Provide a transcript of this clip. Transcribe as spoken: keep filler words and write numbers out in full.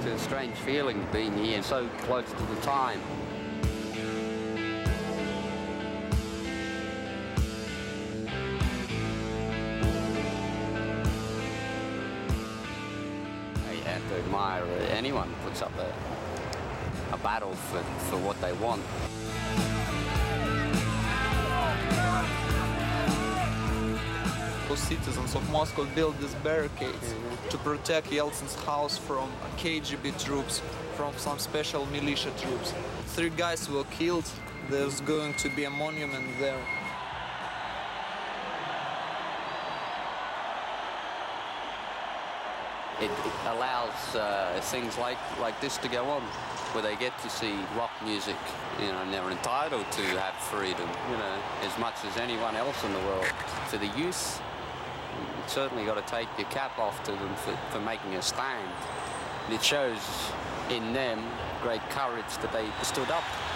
a strange feeling being here so close to the time. I have to admire anyone who puts up a, a battle for, for what they want. Citizens of Moscow built these barricades mm-hmm. to protect Yeltsin's house from K G B troops, from some special militia troops. Three guys were killed. There's going to be a monument there. It, it allows uh, things like, like this to go on, where they get to see rock music, you know, and they're entitled to have freedom, you know, as much as anyone else in the world. For the youth, you've certainly got to take your cap off to them for, for making a stand. And it shows in them great courage that they stood up.